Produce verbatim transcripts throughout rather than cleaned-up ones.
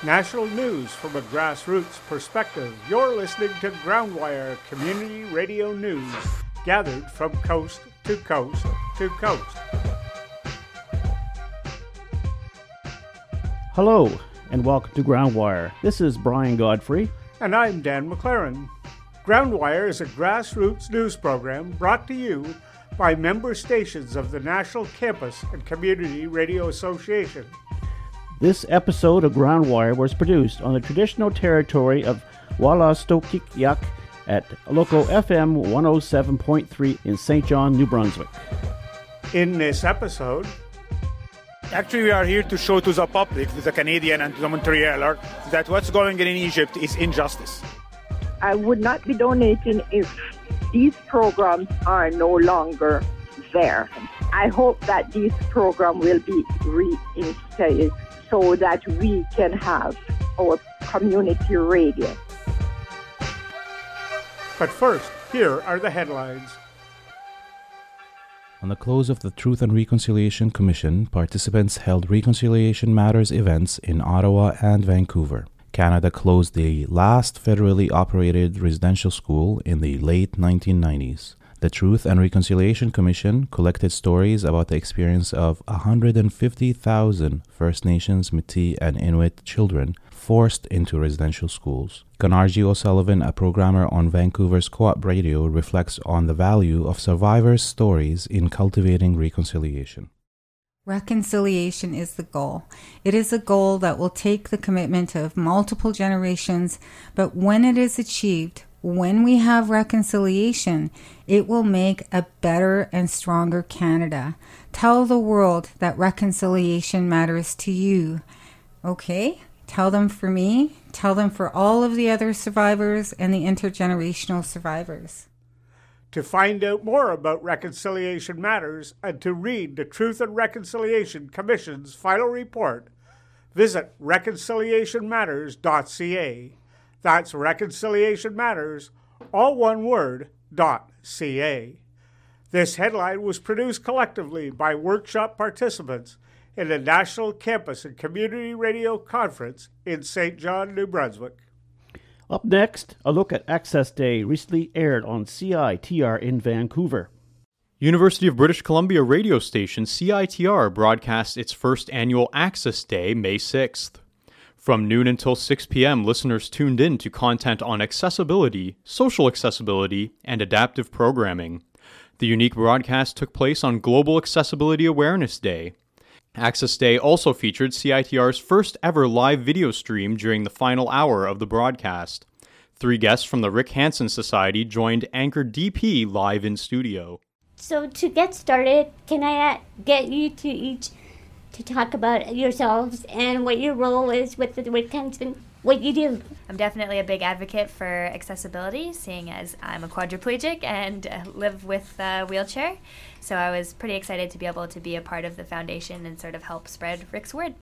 National news from a grassroots perspective. You're listening to Groundwire Community Radio News, gathered from coast to coast to coast. Hello, and welcome to Groundwire. This is Brian Godfrey. And I'm Dan McLaren. Groundwire is a grassroots news program brought to you by member stations of the National Campus and Community Radio Association. This episode of Groundwire was produced on the traditional territory of Wolastoqiyik at Loco F M one oh seven point three in Saint John, New Brunswick. In this episode, actually we are here to show to the public, to the Canadian and to the Montrealer, that what's going on in Egypt is injustice. I would not be donating if these programs are no longer there. I hope that these programs will be reinstated so that we can have our community radio. But first, here are the headlines. On the close of the Truth and Reconciliation Commission, participants held Reconciliation Matters events in Ottawa and Vancouver. Canada closed the last federally operated residential school in the late nineteen nineties. The Truth and Reconciliation Commission collected stories about the experience of one hundred fifty thousand First Nations, Métis, and Inuit children forced into residential schools. Gonarji O'Sullivan, a programmer on Vancouver's Co-op Radio, reflects on the value of survivors' stories in cultivating reconciliation. Reconciliation is the goal. It is a goal that will take the commitment of multiple generations, but when it is achieved, when we have reconciliation, it will make a better and stronger Canada. Tell the world that reconciliation matters to you. Okay? Tell them for me. Tell them for all of the other survivors and the intergenerational survivors. To find out more about Reconciliation Matters and to read the Truth and Reconciliation Commission's final report, visit reconciliation matters dot c a. That's Reconciliation Matters, all one word, dot ca. This headline was produced collectively by workshop participants in the National Campus and Community Radio Conference in Saint John, New Brunswick. Up next, a look at Access Day, recently aired on C I T R in Vancouver. University of British Columbia radio station C I T R broadcasts its first annual Access Day May sixth. From noon until six p.m., listeners tuned in to content on accessibility, social accessibility, and adaptive programming. The unique broadcast took place on Global Accessibility Awareness Day. Access Day also featured C I T R's first ever live video stream during the final hour of the broadcast. Three guests from the Rick Hansen Society joined anchor D P live in studio. So to get started, can I get you to each to talk about yourselves and what your role is with the Rick Hansen, what you do? I'm definitely a big advocate for accessibility, seeing as I'm a quadriplegic and uh, live with a wheelchair. So I was pretty excited to be able to be a part of the foundation and sort of help spread Rick's word.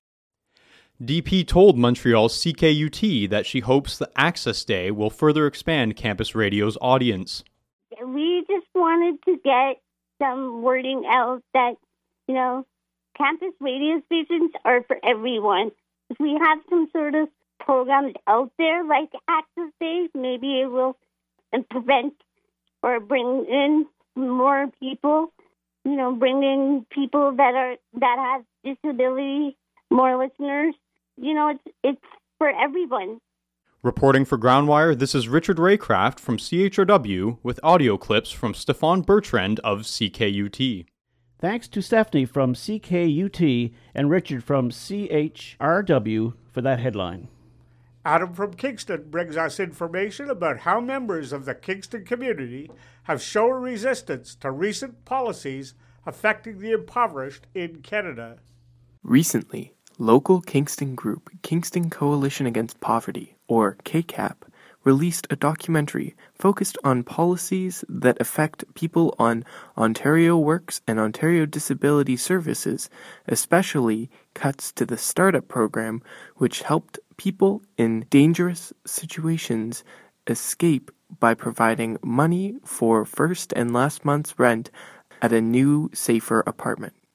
D P told Montreal's C K U T that she hopes the Access Day will further expand campus radio's audience. We just wanted to get some wording out that, you know, campus radio stations are for everyone. If we have some sort of programs out there like Access Day, maybe it will prevent or bring in more people, you know, bring in people that are that have disability, more listeners. You know, it's it's for everyone. Reporting for Groundwire, this is Richard Raycraft from C H R W with audio clips from Stefan Bertrand of C K U T. Thanks to Stephanie from C K U T and Richard from C H R W for that headline. Adam from Kingston brings us information about how members of the Kingston community have shown resistance to recent policies affecting the impoverished in Canada. Recently, local Kingston group Kingston Coalition Against Poverty, or K C A P, released a documentary focused on policies that affect people on Ontario Works and Ontario Disability Services, especially cuts to the startup program, which helped people in dangerous situations escape by providing money for first and last month's rent at a new, safer apartment.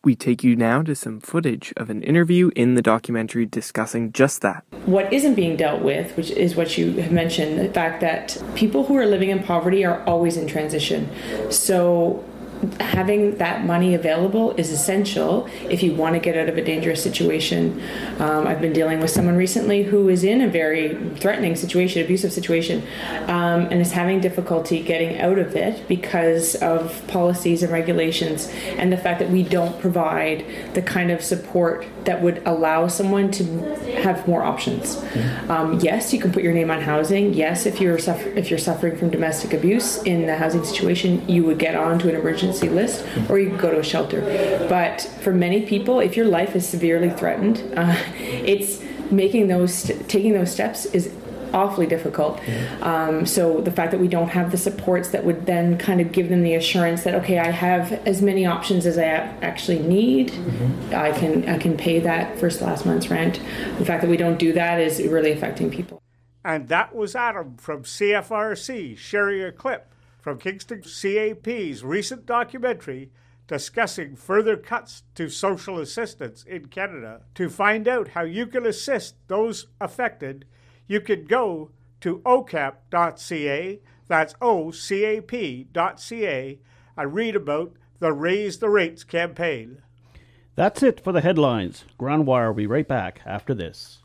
We take you now to some footage of an interview in the documentary discussing just that. What isn't being dealt with, which is what you have mentioned, the fact that people who are living in poverty are always in transition. So having that money available is essential if you want to get out of a dangerous situation. Um, I've been dealing with someone recently who is in a very threatening situation, abusive situation, um, and is having difficulty getting out of it because of policies and regulations and the fact that we don't provide the kind of support that would allow someone to have more options. Um, yes, you can put your name on housing. Yes, if you're suffer- if you're suffering from domestic abuse in the housing situation, you would get onto an emergency list, or you could go to a shelter. But for many people, if your life is severely threatened, uh, it's making those taking those steps is awfully difficult. Um, so the fact that we don't have the supports that would then kind of give them the assurance that, okay, I have as many options as I actually need. Mm-hmm. I can I can pay that first last month's rent. The fact that we don't do that is really affecting people. And that was Adam from C F R C sharing a clip from Kingston C A P's recent documentary discussing further cuts to social assistance in Canada. To find out how you can assist those affected, you can go to o cap dot c a, that's O C A P dot C A, and read about the Raise the Rates campaign. That's it for the headlines. Groundwire will be right back after this.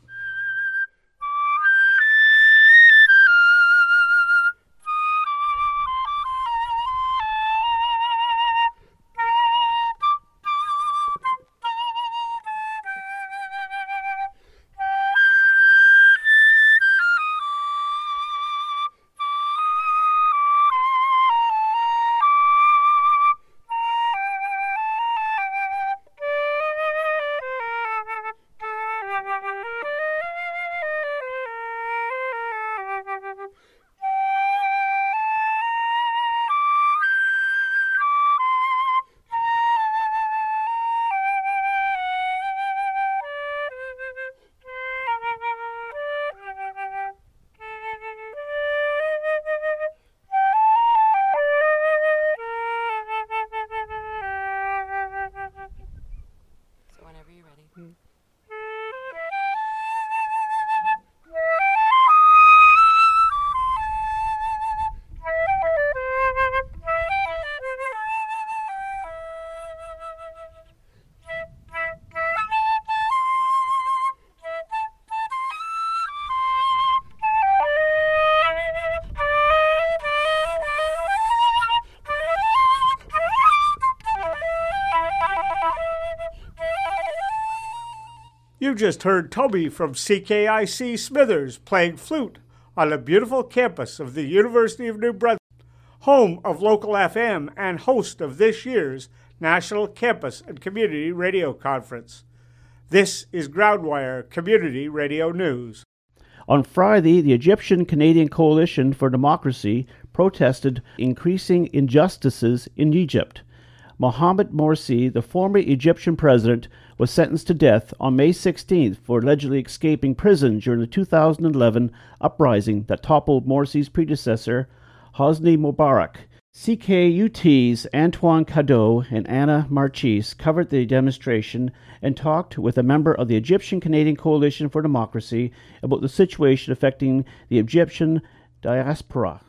You just heard Toby from C K I C Smithers playing flute on the beautiful campus of the University of New Brunswick, home of Local F M and host of this year's National Campus and Community Radio Conference. This is Groundwire Community Radio News. On Friday, the Egyptian-Canadian Coalition for Democracy protested increasing injustices in Egypt. Mohamed Morsi, the former Egyptian president, was sentenced to death on May sixteenth for allegedly escaping prison during the two thousand eleven uprising that toppled Morsi's predecessor, Hosni Mubarak. C K U T's Antoine Cadeau and Anna Marchis covered the demonstration and talked with a member of the Egyptian-Canadian Coalition for Democracy about the situation affecting the Egyptian diaspora.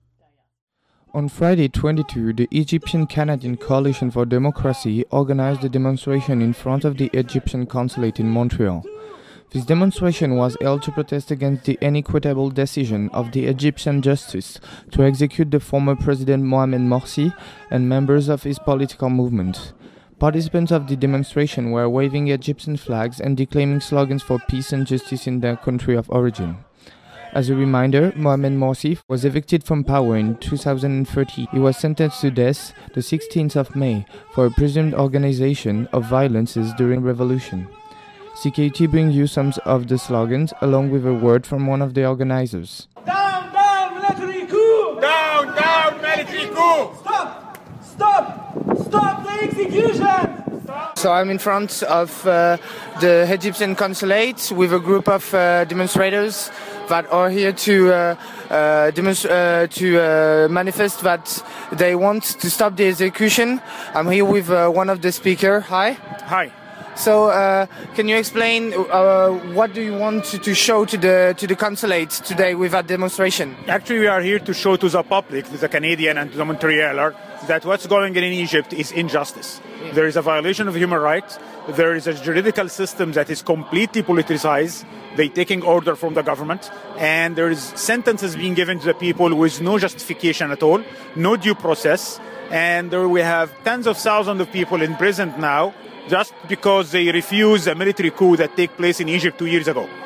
On Friday twenty-second, the Egyptian-Canadian Coalition for Democracy organized a demonstration in front of the Egyptian consulate in Montreal. This demonstration was held to protest against the inequitable decision of the Egyptian justice to execute the former President Mohamed Morsi and members of his political movement. Participants of the demonstration were waving Egyptian flags and declaiming slogans for peace and justice in their country of origin. As a reminder, Mohamed Morsi was evicted from power in two thousand thirteen. He was sentenced to death the sixteenth of May for a presumed organization of violences during revolution. C K U T brings you some of the slogans along with a word from one of the organizers. Down, down, military coup! Down, down, military coup! Stop! Stop! Stop the execution! Stop. So I'm in front of uh, the Egyptian consulate with a group of uh, demonstrators that are here to uh, uh, demonst- uh, to uh, manifest that they want to stop the execution. I'm here with uh, one of the speakers. Hi. Hi. So, uh, can you explain uh, what do you want to, to show to the to the consulate today with that demonstration? Actually, we are here to show to the public, to the Canadian and to the Montrealer, that what's going on in Egypt is injustice. Yeah. There is a violation of human rights. There is a juridical system that is completely politicized. They're taking order from the government, and there is sentences being given to the people with no justification at all, no due process, and there we have tens of thousands of people imprisoned now just because they refuse a military coup that took place in Egypt two years ago.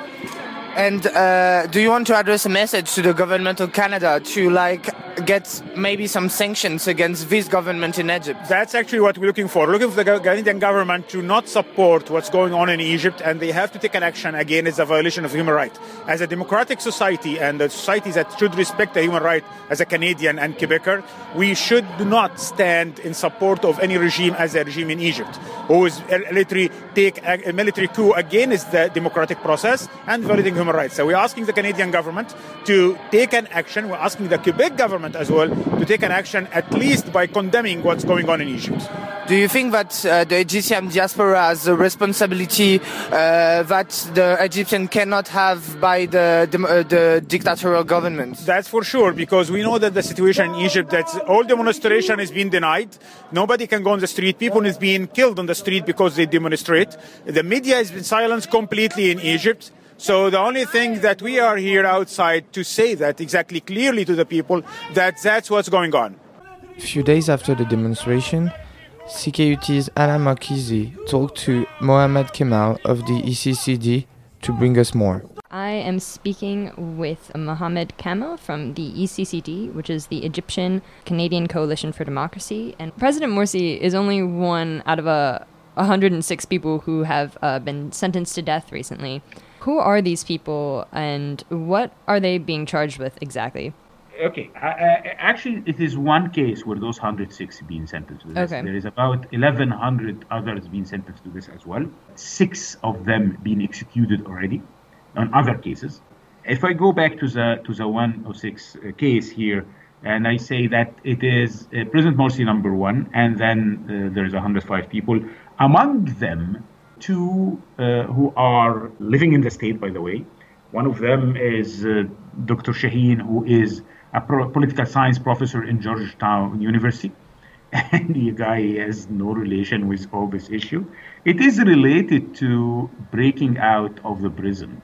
And uh, do you want to address a message to the government of Canada to like get maybe some sanctions against this government in Egypt? That's actually what we're looking for. We're looking for the Canadian government to not support what's going on in Egypt, and they have to take an action against a violation of human rights. As a democratic society and a society that should respect the human right as a Canadian and Quebecer, we should not stand in support of any regime as a regime in Egypt, who is literally take a military coup against the democratic process and violating human rights. So we're asking the Canadian government to take an action. We're asking the Quebec government as well to take an action, at least by condemning what's going on in Egypt. Do you think that uh, the Egyptian diaspora has a responsibility uh, that the Egyptian cannot have by the, the, uh, the dictatorial government? That's for sure, because we know that the situation in Egypt, that all demonstration is being denied. Nobody can go on the street. People is being killed on the street because they demonstrate. The media has been silenced completely in Egypt. So the only thing that we are here outside to say that exactly clearly to the people, that that's what's going on. A few days after the demonstration, C K U T's Anna Markizi talked to Mohamed Kemal of the E C C D to bring us more. I am speaking with Mohamed Kemal from the E C C D, which is the Egyptian Canadian Coalition for Democracy. And President Morsi is only one out of a one hundred six people who have uh, been sentenced to death recently. Who are these people and what are they being charged with exactly? Okay, uh, actually it is one case where those one hundred six being sentenced to this. Okay. There is about eleven hundred others being sentenced to this as well. Six of them being executed already on other cases. If I go back to the to the one oh six case here, and I say that it is uh, President Morsi number one, and then uh, there is one hundred five people, among them two uh, who are living in the state, by the way. One of them is uh, Doctor Shaheen, who is a pro- political science professor in Georgetown University. And the guy has no relation with all this issue. It is related to breaking out of the prison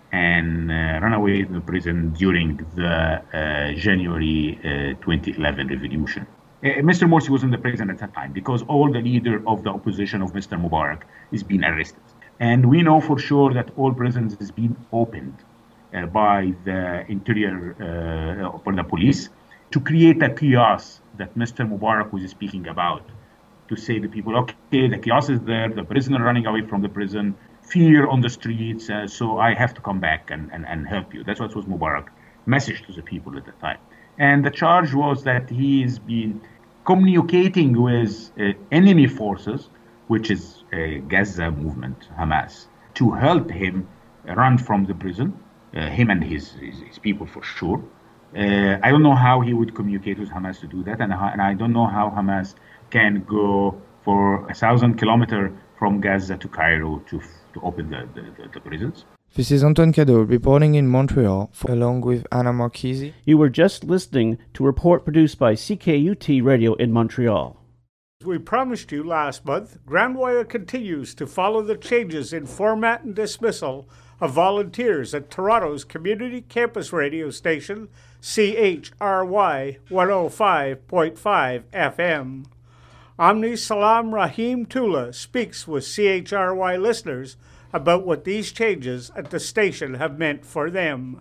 and uh, run away from the prison during the uh, January uh, twenty eleven revolution. Uh, Mister Morsi was in the prison at that time because all the leader of the opposition of Mister Mubarak is being arrested. And we know for sure that all prisons is being opened uh, by the interior, uh, by the police, to create a chaos that Mister Mubarak was speaking about, to say to people, okay, the chaos is there, the prisoner running away from the prison, fear on the streets, uh, so I have to come back and, and, and help you. That's what was Mubarak's message to the people at the time. And the charge was that he's been communicating with uh, enemy forces, which is a Gaza movement, Hamas, to help him run from the prison, uh, him and his, his, his people for sure. Uh, I don't know how he would communicate with Hamas to do that, and, and I don't know how Hamas can go for a thousand kilometers from Gaza to Cairo to to open the, the, the, the prisons. This is Antoine Cadeau reporting in Montreal, for, along with Anna Markizi. You were just listening to a report produced by C K U T Radio in Montreal. As we promised you last month, Grand Wire continues to follow the changes in format and dismissal of volunteers at Toronto's community campus radio station, C H R Y one oh five point five F M. Omni Salam Rahim Tula speaks with C H R Y listeners about what these changes at the station have meant for them.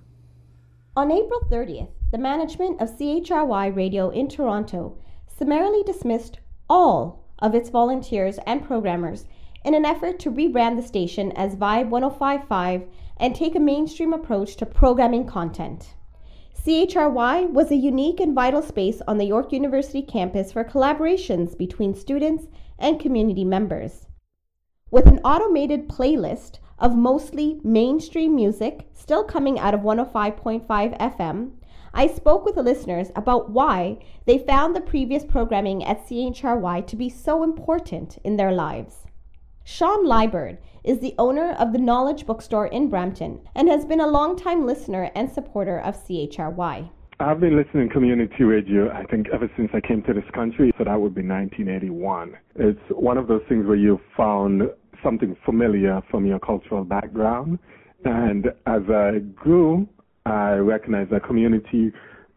On April thirtieth, the management of C H R Y Radio in Toronto summarily dismissed all of its volunteers and programmers in an effort to rebrand the station as Vibe one oh five point five and take a mainstream approach to programming content. C H R Y was a unique and vital space on the York University campus for collaborations between students and community members. With an automated playlist of mostly mainstream music still coming out of one oh five point five F M, I spoke with the listeners about why they found the previous programming at C H R Y to be so important in their lives. Sean Liburd is the owner of the Knowledge Bookstore in Brampton and has been a longtime listener and supporter of C H R Y. I've been listening to community radio, I think, ever since I came to this country, so that would be nineteen eighty-one. It's one of those things where you found something familiar from your cultural background, and as I grew, I recognized that community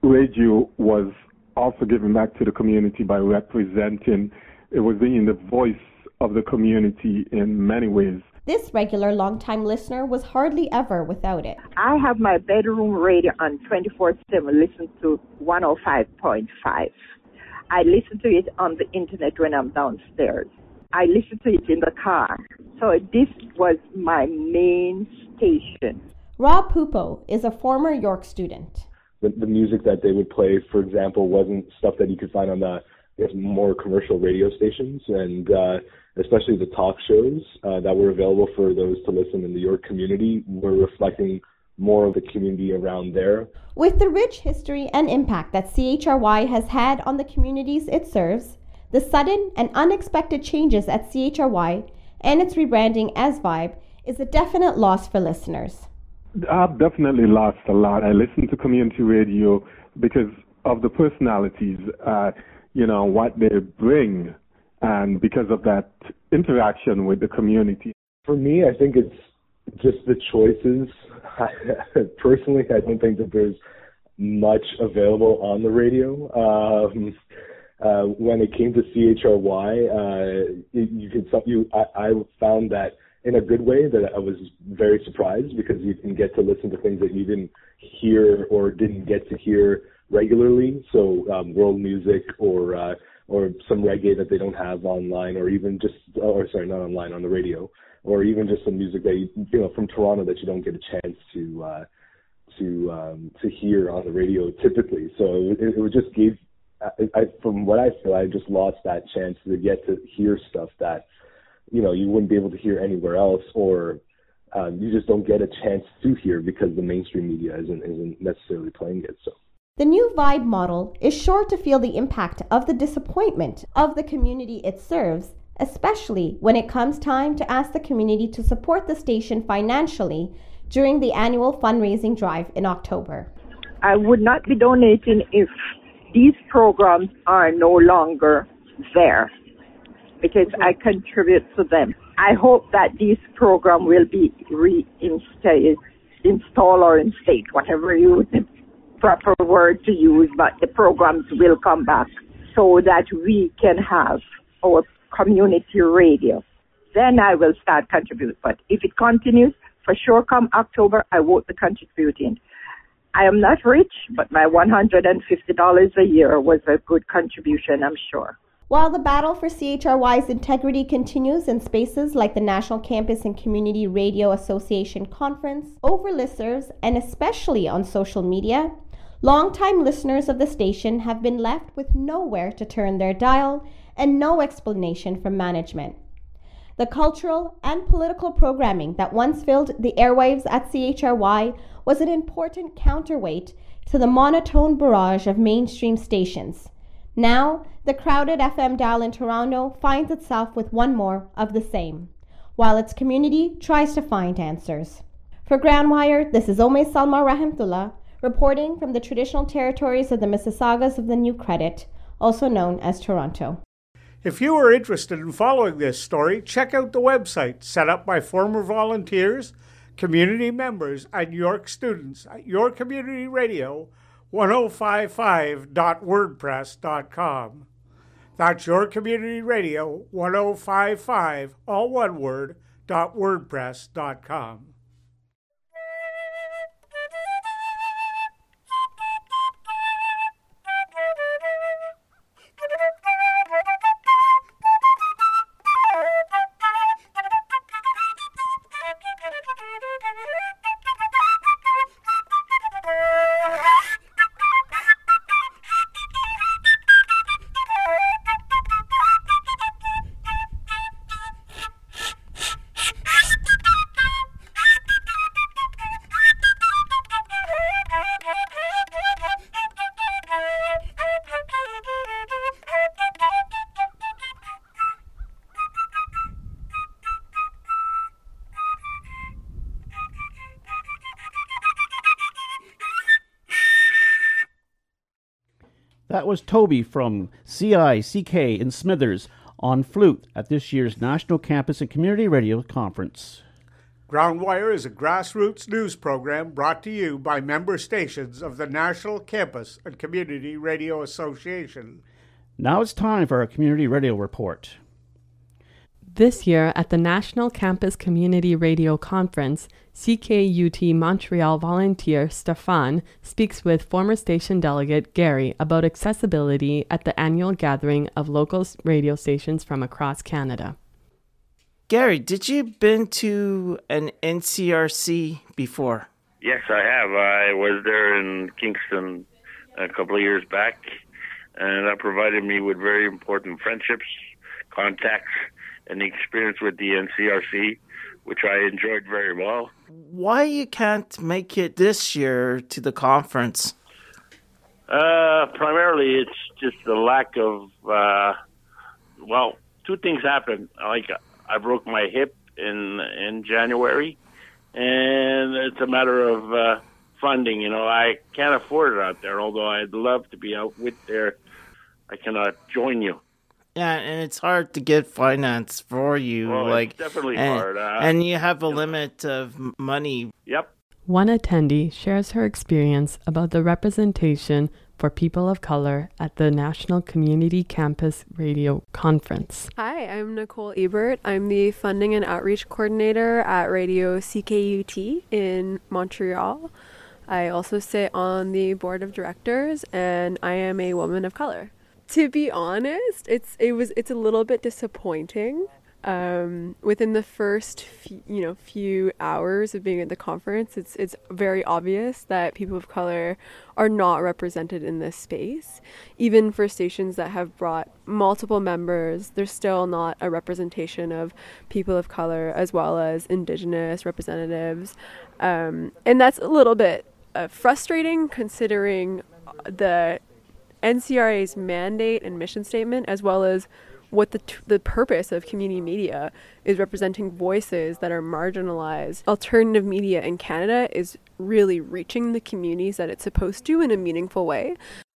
radio was also giving back to the community by representing, it was being the voice of the community in many ways. This regular longtime listener was hardly ever without it. I have my bedroom radio on twenty-four seven, listen to one oh five point five. I listen to it on the internet when I'm downstairs. I listen to it in the car. So this was my main station. Rob Pupo is a former York student. The, the music that they would play, for example, wasn't stuff that you could find on the I guess, more commercial radio stations, and uh, especially the talk shows uh, that were available for those to listen in the York community were reflecting more of the community around there. With the rich history and impact that C H R Y has had on the communities it serves, the sudden and unexpected changes at C H R Y and its rebranding as Vibe is a definite loss for listeners. I've definitely lost a lot. I listen to community radio because of the personalities, uh, you know, what they bring, and because of that interaction with the community. For me, I think it's just the choices. Personally, I don't think that there's much available on the radio. Um, uh, when it came to C H R Y, uh, you could you I, I found that in a good way that I was very surprised, because you can get to listen to things that you didn't hear or didn't get to hear regularly. So um, world music or uh, or some reggae that they don't have online, or even just or sorry not online on the radio, or even just some music that you, you know from Toronto that you don't get a chance to uh, to um, to hear on the radio typically. So it, it just gave. I, I, from what I feel, I just lost that chance to get to hear stuff that, you know, you wouldn't be able to hear anywhere else, or um, you just don't get a chance to hear because the mainstream media isn't isn't necessarily playing it. So the new Vibe model is sure to feel the impact of the disappointment of the community it serves, especially when it comes time to ask the community to support the station financially during the annual fundraising drive in October. I would not be donating if these programs are no longer there, because I contribute to them. I hope that these programs will be reinstated, installed or instate, whatever you the proper word to use, but the programs will come back so that we can have our community radio. Then I will start contributing. But if it continues, for sure come October, I won't be contributing. I am not rich, but my one hundred fifty dollars a year was a good contribution, I'm sure. While the battle for C H R Y's integrity continues in spaces like the National Campus and Community Radio Association Conference, over listeners, and especially on social media, longtime listeners of the station have been left with nowhere to turn their dial and no explanation from management. The cultural and political programming that once filled the airwaves at C H R Y was an important counterweight to the monotone barrage of mainstream stations. Now, the crowded F M dial in Toronto finds itself with one more of the same, while its community tries to find answers. For Groundwire, this is Ome Salma Rahimtullah, reporting from the traditional territories of the Mississaugas of the New Credit, also known as Toronto. If you are interested in following this story, check out the website set up by former volunteers, community members, and York students at Your Community Radio ten fifty-five dot wordpress dot com. That's Your Community Radio ten fifty-five, all one word, dot wordpress dot com. That was Toby from C I C K in Smithers on flute at this year's National Campus and Community Radio Conference. Groundwire is a grassroots news program brought to you by member stations of the National Campus and Community Radio Association. Now it's time for our Community Radio Report. This year at the National Campus Community Radio Conference, C K U T Montreal volunteer Stefan speaks with former station delegate Gary about accessibility at the annual gathering of local radio stations from across Canada. Gary, did you been to an N C R C before? Yes, I have. I was there in Kingston a couple of years back, and that provided me with very important friendships, contacts, and the experience with the N C R C, which I enjoyed very well. Why you can't make it this year to the conference? Uh, primarily, it's just the lack of, uh, well, two things happened. Like, I broke my hip in in January, and it's a matter of uh, funding. You know, I can't afford it out there, although I'd love to be out with there. I cannot join you. Yeah, and it's hard to get finance for you. Well, like it's definitely and, hard. Uh, and you have a limit of money. Yep. One attendee shares her experience about the representation for people of color at the National Community Campus Radio Conference. Hi, I'm Nicole Ebert. I'm the Funding and Outreach Coordinator at Radio C K U T in Montreal. I also sit on the board of directors, and I am a woman of color. To be honest, it's it was it's a little bit disappointing. Um, within the first few, you know few hours of being at the conference, it's it's very obvious that people of color are not represented in this space. Even for stations that have brought multiple members, there's still not a representation of people of color as well as Indigenous representatives, um, and that's a little bit uh, frustrating considering the N C R A's mandate and mission statement, as well as what the t- the purpose of community media is, representing voices that are marginalized. Alternative media in Canada is really reaching the communities that it's supposed to in a meaningful way.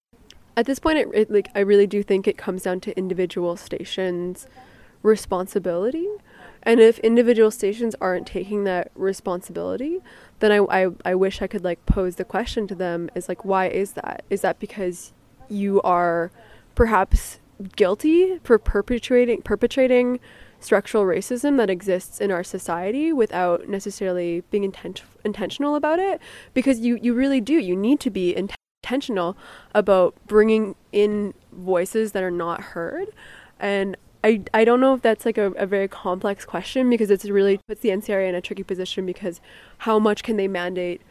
At this point, it, it like I really do think it comes down to individual stations' responsibility. And if individual stations aren't taking that responsibility, then I, I, I wish I could like pose the question to them is like, why is that? Is that because you are perhaps guilty for perpetrating perpetrating structural racism that exists in our society without necessarily being intent- intentional about it? Because you, you really do. You need to be int- intentional about bringing in voices that are not heard. And I, I don't know if that's like a, a very complex question, because it's really puts the N C R A in a tricky position, because how much can they mandate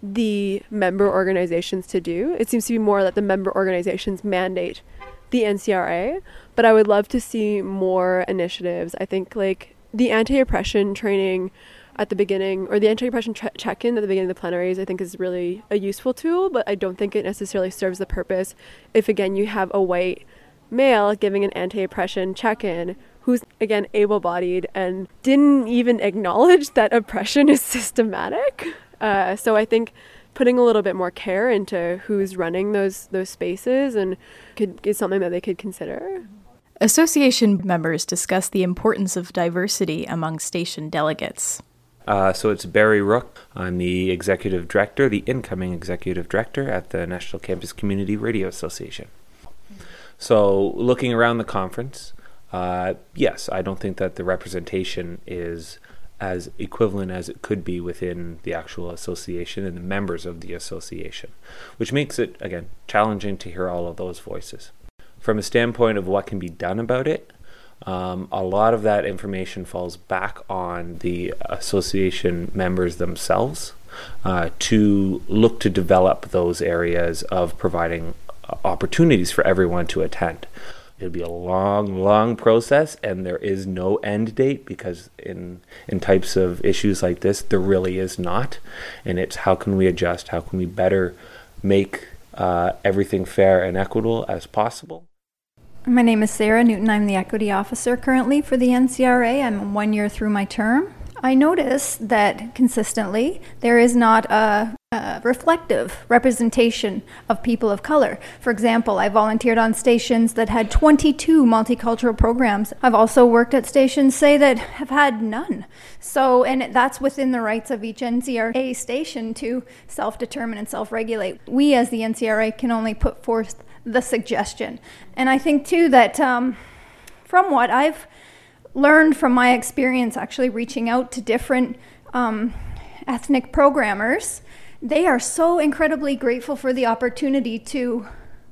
the member organizations to do? It seems to be more that the member organizations mandate the N C R A, but I would love to see more initiatives. I think like the anti-oppression training at the beginning, or the anti-oppression tra- check-in at the beginning of the plenaries, I think is really a useful tool, but I don't think it necessarily serves the purpose if, again, you have a white male giving an anti-oppression check-in who's, again, able-bodied and didn't even acknowledge that oppression is systematic. Uh, so I think putting a little bit more care into who's running those those spaces and could is something that they could consider. Association members discuss the importance of diversity among station delegates. Uh, so it's Barry Rook. I'm the executive director, the incoming executive director at the National Campus Community Radio Association. So looking around the conference, uh, yes, I don't think that the representation is as equivalent as it could be within the actual association and the members of the association, which makes it, again, challenging to hear all of those voices. From a standpoint of what can be done about it, um, a lot of that information falls back on the association members themselves uh, to look to develop those areas of providing opportunities for everyone to attend. It'll be a long, long process, and there is no end date, because in in types of issues like this, there really is not. And it's how can we adjust? How can we better make uh, everything fair and equitable as possible? My name is Sarah Newton. I'm the Equity Officer currently for the N C R A. I'm one year through my term. I notice that consistently there is not a, a reflective representation of people of color. For example, I volunteered on stations that had twenty-two multicultural programs. I've also worked at stations, say, that have had none. So, and that's within the rights of each N C R A station to self-determine and self-regulate. We as the N C R A can only put forth the suggestion. And I think too that um, from what I've learned from my experience actually reaching out to different um, ethnic programmers, they are so incredibly grateful for the opportunity to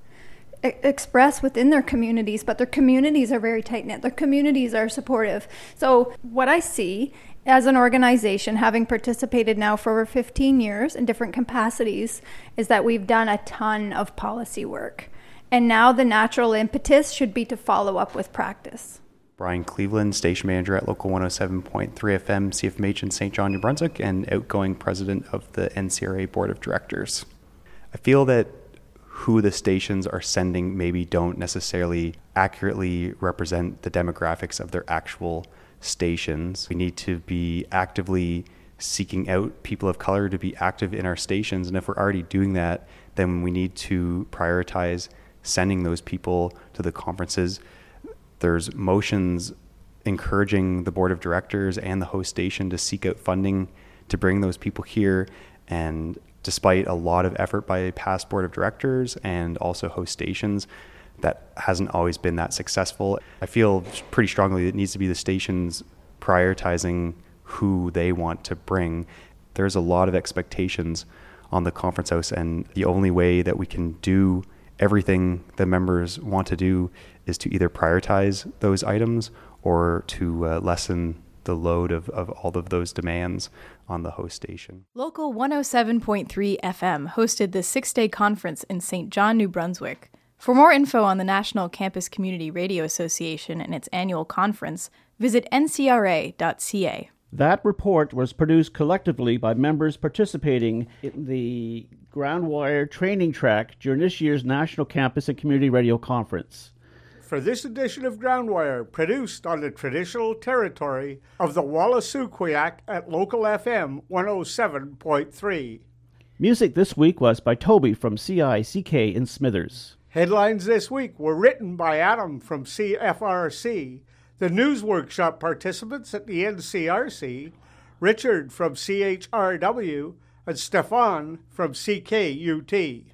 e- express within their communities, but their communities are very tight-knit. Their communities are supportive. So what I see as an organization, having participated now for over fifteen years in different capacities, is that we've done a ton of policy work. And now the natural impetus should be to follow up with practice. Brian Cleveland, station manager at Local one oh seven point three F M, C F M H in Saint John, New Brunswick, and outgoing president of the N C R A Board of Directors. I feel that who the stations are sending maybe don't necessarily accurately represent the demographics of their actual stations. We need to be actively seeking out people of color to be active in our stations, and if we're already doing that, then we need to prioritize sending those people to the conferences. There's motions encouraging the board of directors and the host station to seek out funding to bring those people here. And despite a lot of effort by past board of directors and also host stations, that hasn't always been that successful. I feel pretty strongly that it needs to be the stations prioritizing who they want to bring. There's a lot of expectations on the conference house, and the only way that we can do everything the members want to do is to either prioritize those items or to uh, lessen the load of, of all of those demands on the host station. Local one oh seven point three F M hosted the six-day conference in Saint John, New Brunswick. For more info on the National Campus Community Radio Association and its annual conference, visit N C R A dot C A. That report was produced collectively by members participating in the Groundwire training track during this year's National Campus and Community Radio Conference. For this edition of Groundwire, produced on the traditional territory of the Wolastoqiyik at Local F M one oh seven point three. Music this week was by Toby from C I C K in Smithers. Headlines this week were written by Adam from C F R C, the news workshop participants at the N C R C, Richard from C H R W, and Stefan from C K U T.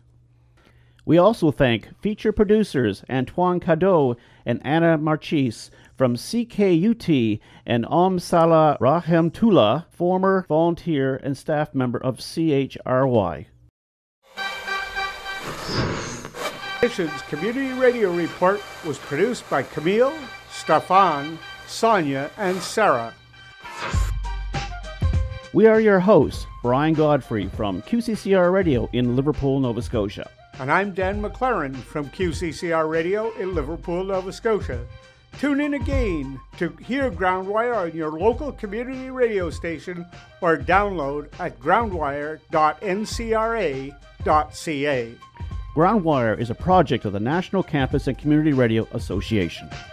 We also thank feature producers Antoine Cadeau and Anna Marchis from C K U T and Om Salah Rahemtullah, former volunteer and staff member of C H R Y. Nation's Community Radio Report was produced by Camille, Stefan, Sonia, and Sarah. We are your hosts, Brian Godfrey from Q C C R Radio in Liverpool, Nova Scotia. And I'm Dan McLaren from Q C C R Radio in Liverpool, Nova Scotia. Tune in again to hear Groundwire on your local community radio station or download at groundwire dot N C R A dot C A. Groundwire is a project of the National Campus and Community Radio Association.